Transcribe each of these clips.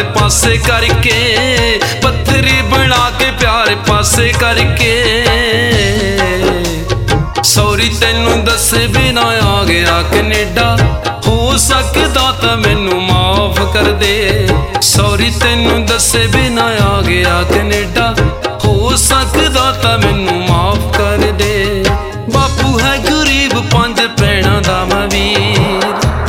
पासे करके, पत्थरी बना के प्यार पासे करके। सॉरी तेनू दसे बिना आ गया कनेडा, हो सकदा तां मैनू माफ कर दे। सॉरी तेनू दसे बिना आ गया कनेडा, हो सकदा तां मैनू माफ कर दे। बापू है गरीब 5 भैणां दा मैं वीर,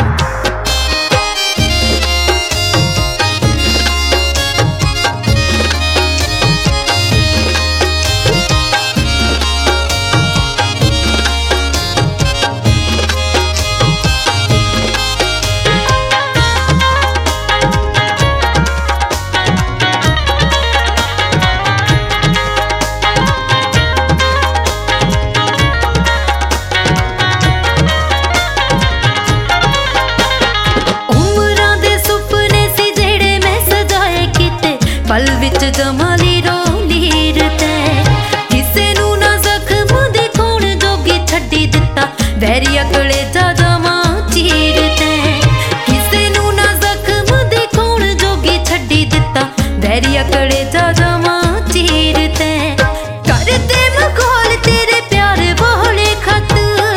पल विच जमाली रोलीर तै। किसे नू ना जख्म दिखाउण जोगी छड्डी दिता, वैरिया कलेजा जमा चीर तै। किसे नू ना जख्म दिखाउण जोगी छड्डी दिता, वैरिया कलेजा जमा चीर तै। कर दे मखौल तेरे प्यार वाले खत,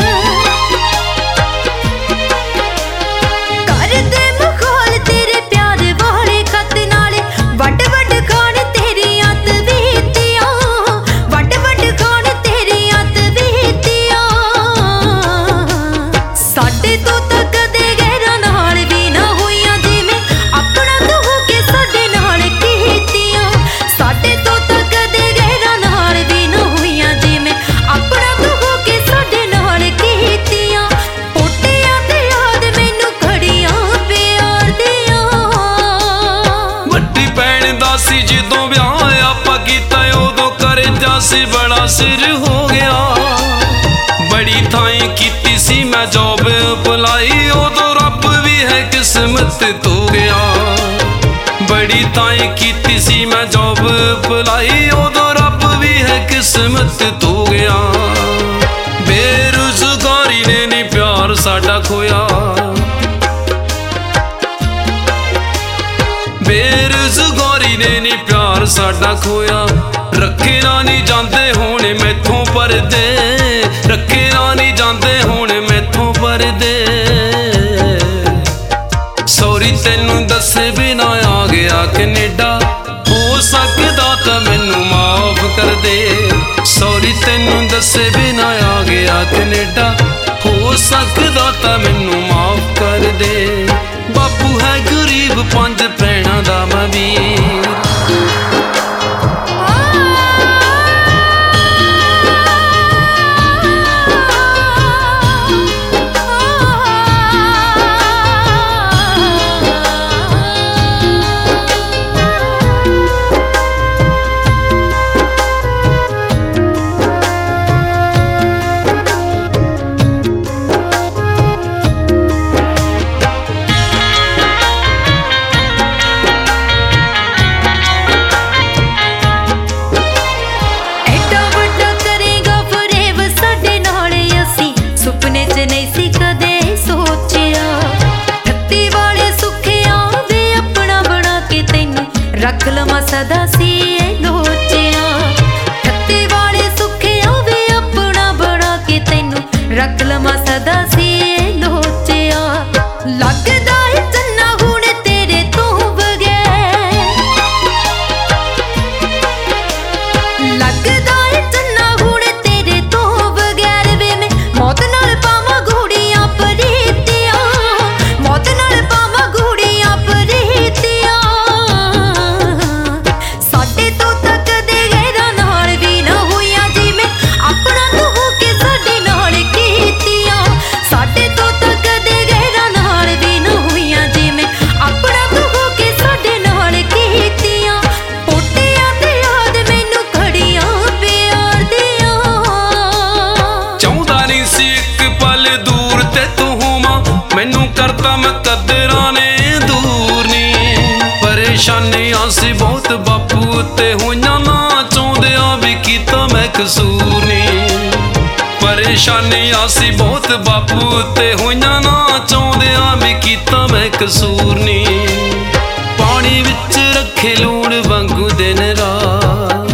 कर दे मखौल तेरे प्यार वाले खत, नाले वड जदों ब्याह आपां कीता उदों करजा सी बड़ा सिर हो गया। बड़ी थाई कीती सी मैं जॉब अप्लाई, उदों रब भी है किस्मत तो गया। बड़ी थाई कीती सी मैं जॉब अप्लाई, उदों रब भी है किस्मत तो गया। बेरोजगारी ने नहीं प्यार साडा खोया, बेरोजगारी ने नी प्यार साडा खोया। रखे ना नहीं जाते होने मैथों परदे, रखे ना नहीं जाते होने मैथों परदे। सॉरी तेनू दसे बिना आ गया कनेडा, हो सकदा तां मैनू माफ कर दे। सॉरी तेनू दसे बिना आ गया कनेडा, हो सकदा तां मैनू माफ कर दे। बापू है गरीब 5 भैणां दा मैं वीर, रख लवां सदा सी लोचिया। छत्ती वाले सुखे आवे अपना बना के तैनू, रख लवां सदा सी लोचिया। लगदा है चन्ना हुण तेरे तो बगैर, लगदा है चन्ना हुण तेरे तो बगैर। वे मैं मौत नाल पावां घोड़ियां परीतियां, मौत नाल पावां घोड़ियां परीतियां। मैनू करता मैं कदरां ने दूर नी, परेशानियां सी बहुत बापू ते होइयां ना चाहुंदियां भी कीता मैं कसूर नी। परेशानियां सी बहुत बापू ते होइयां ना चाहुंदियां भी कीता मैं कसूर नी। पानी ਵਿੱਚ ਰੱਖੇ ਲੂਣ ਵਾਂਗੂ ਦਿਨ ਰਾਤ,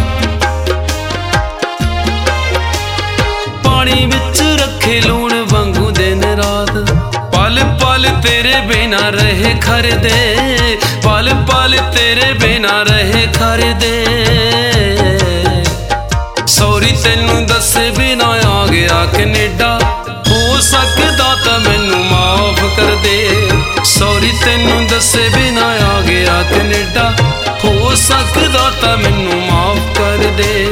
ਪਾਣੀ ਵਿੱਚ ਰੱਖੇ ਲੂਣ ਵਾਂਗੂ ਦਿਨ ਰਾਤ। ਪਲ ਪਲ ਤੇਰੇ ਬਿਨਾ ਰਹੇ ਖਰਦੇ, ਪਲ ਪਲ ਤੇਰੇ ਬਿਨਾ ਰਹੇ ਖਰਦੇ। ਸੌਰੀ ਤੈਨੂੰ ਦੱਸੇ ਬਿਨਾ ਆ ਗਿਆ ਕੈਨੇਡਾ, ਹੋ ਸਕਦਾ ਤਾਂ ਮੈਨੂੰ ਮਾਫ ਕਰ ਦੇ। ਸੌਰੀ ਤੈਨੂੰ ਦੱਸੇ ਬਿਨਾ ਆ ਗਿਆ ਕੈਨੇਡਾ, ਹੋ ਸਕਦਾ ਤਾਂ ਮੈਨੂੰ ਮਾਫ ਕਰ ਦੇ।